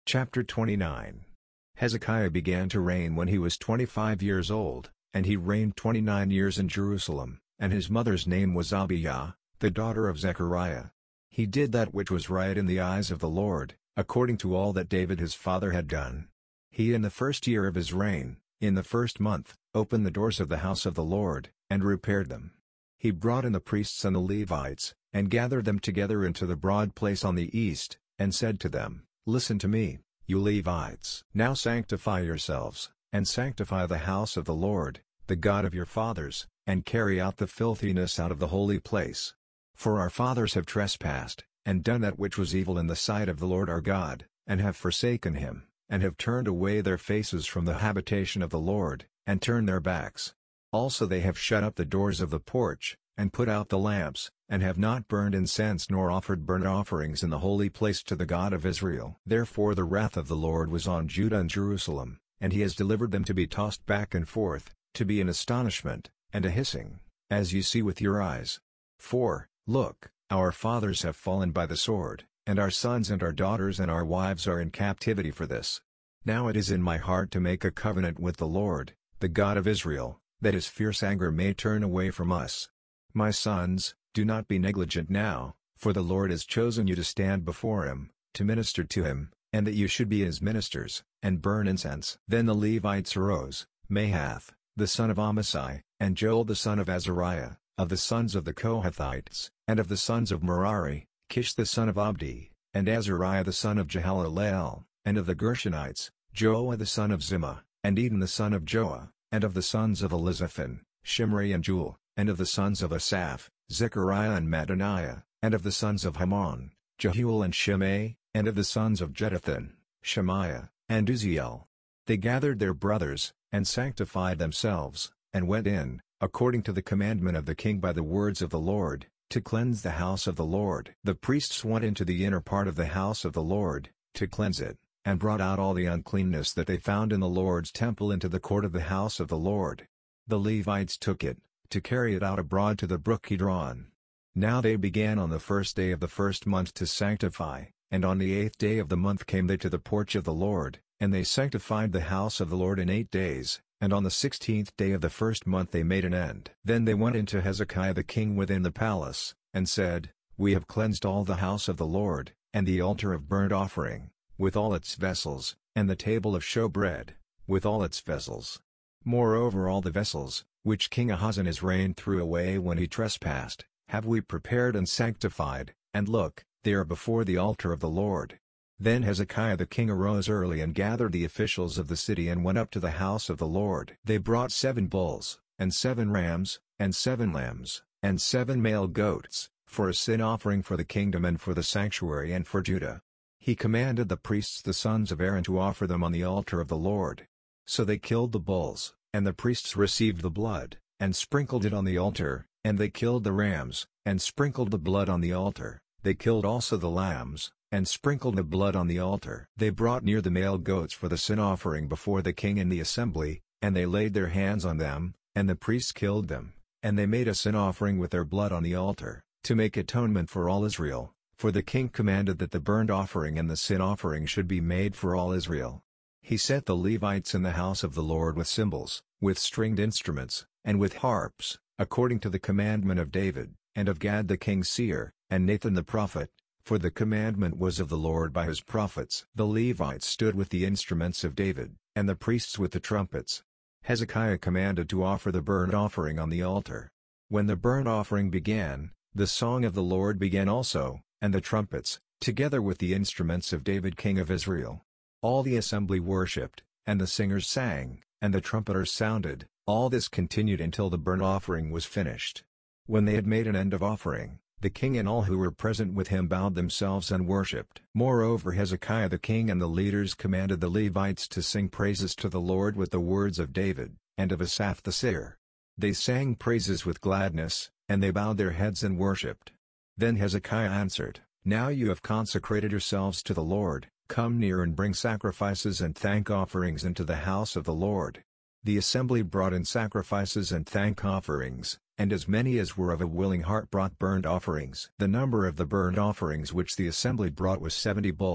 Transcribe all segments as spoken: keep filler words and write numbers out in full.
Chapter twenty-nine. Hezekiah began to reign when he was twenty-five years old, and he reigned twenty-nine years in Jerusalem, and his mother's name was Abijah, the daughter of Zechariah. He did that which was right in the eyes of the Lord, according to all that David his father had done. He in the first year of his reign, in the first month, opened the doors of the house of the Lord, and repaired them. He brought in the priests and the Levites, and gathered them together into the broad place on the east, and said to them, Listen to me, you Levites. Now sanctify yourselves, and sanctify the house of the Lord, the God of your fathers, and carry out the filthiness out of the holy place. For our fathers have trespassed, and done that which was evil in the sight of the Lord our God, and have forsaken him, and have turned away their faces from the habitation of the Lord, and turned their backs. Also they have shut up the doors of the porch, and put out the lamps, and have not burned incense nor offered burnt offerings in the holy place to the God of Israel. Therefore the wrath of the Lord was on Judah and Jerusalem, and he has delivered them to be tossed back and forth, to be an astonishment, and a hissing, as you see with your eyes. For, look, our fathers have fallen by the sword, and our sons and our daughters and our wives are in captivity for this. Now it is in my heart to make a covenant with the Lord, the God of Israel, that his fierce anger may turn away from us. My sons, do not be negligent now, for the Lord has chosen you to stand before him, to minister to him, and that you should be his ministers, and burn incense. Then the Levites arose, Mahath, the son of Amasai, and Joel the son of Azariah, of the sons of the Kohathites, and of the sons of Merari, Kish the son of Abdi, and Azariah the son of Jehaleleel, and of the Gershonites, Joah the son of Zimmah, and Eden the son of Joah, and of the sons of Elizaphan, Shimri and Jewel, and of the sons of Asaph, Zechariah and Mattaniah, and of the sons of Haman, Jehuel and Shimei, and of the sons of Jeduthun, Shemaiah, and Uzziel. They gathered their brothers, and sanctified themselves, and went in, according to the commandment of the king by the words of the Lord, to cleanse the house of the Lord. The priests went into the inner part of the house of the Lord, to cleanse it, and brought out all the uncleanness that they found in the Lord's temple into the court of the house of the Lord. The Levites took it, to carry it out abroad to the brook Kidron. Now they began on the first day of the first month to sanctify, and on the eighth day of the month came they to the porch of the Lord, and they sanctified the house of the Lord in eight days, and on the sixteenth day of the first month they made an end. Then they went into Hezekiah the king within the palace, and said, We have cleansed all the house of the Lord, and the altar of burnt offering, with all its vessels, and the table of showbread, with all its vessels. Moreover all the vessels, which King Ahasuerus reigned threw away when he trespassed, have we prepared and sanctified, and look, they are before the altar of the Lord. Then Hezekiah the king arose early and gathered the officials of the city and went up to the house of the Lord. They brought seven bulls, and seven rams, and seven lambs, and seven male goats, for a sin offering for the kingdom and for the sanctuary and for Judah. He commanded the priests the sons of Aaron to offer them on the altar of the Lord. So they killed the bulls, and the priests received the blood, and sprinkled it on the altar, and they killed the rams, and sprinkled the blood on the altar. They killed also the lambs, and sprinkled the blood on the altar. They brought near the male goats for the sin offering before the king in the assembly, and they laid their hands on them, and the priests killed them, and they made a sin offering with their blood on the altar, to make atonement for all Israel, for the king commanded that the burnt offering and the sin offering should be made for all Israel. He set the Levites in the house of the Lord with cymbals, with stringed instruments, and with harps, according to the commandment of David, and of Gad the king's seer, and Nathan the prophet, for the commandment was of the Lord by his prophets. The Levites stood with the instruments of David, and the priests with the trumpets. Hezekiah commanded to offer the burnt offering on the altar. When the burnt offering began, the song of the Lord began also, and the trumpets, together with the instruments of David king of Israel. All the assembly worshipped, and the singers sang, and the trumpeters sounded. All this continued until the burnt offering was finished. When they had made an end of offering, the king and all who were present with him bowed themselves and worshipped. Moreover Hezekiah the king and the leaders commanded the Levites to sing praises to the Lord with the words of David, and of Asaph the seer. They sang praises with gladness, and they bowed their heads and worshipped. Then Hezekiah answered, Now you have consecrated yourselves to the Lord, come near and bring sacrifices and thank offerings into the house of the Lord. The assembly brought in sacrifices and thank offerings, and as many as were of a willing heart brought burnt offerings. The number of the burnt offerings which the assembly brought was seventy bulls,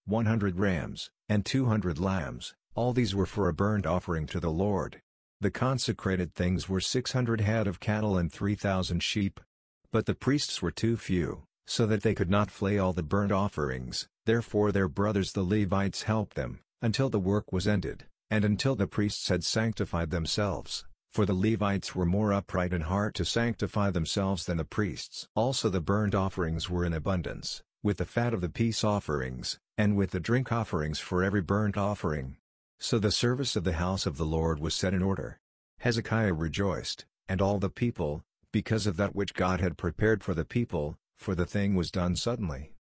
one hundred rams, and two hundred lambs. All these were for a burnt offering to the Lord. The consecrated things were six hundred head of cattle and three thousand sheep. But the priests were too few, so that they could not flay all the burnt offerings, therefore their brothers the Levites helped them, until the work was ended, and until the priests had sanctified themselves, for the Levites were more upright in heart to sanctify themselves than the priests. Also the burnt offerings were in abundance, with the fat of the peace offerings, and with the drink offerings for every burnt offering. So the service of the house of the Lord was set in order. Hezekiah rejoiced, and all the people, because of that which God had prepared for the people, for the thing was done suddenly.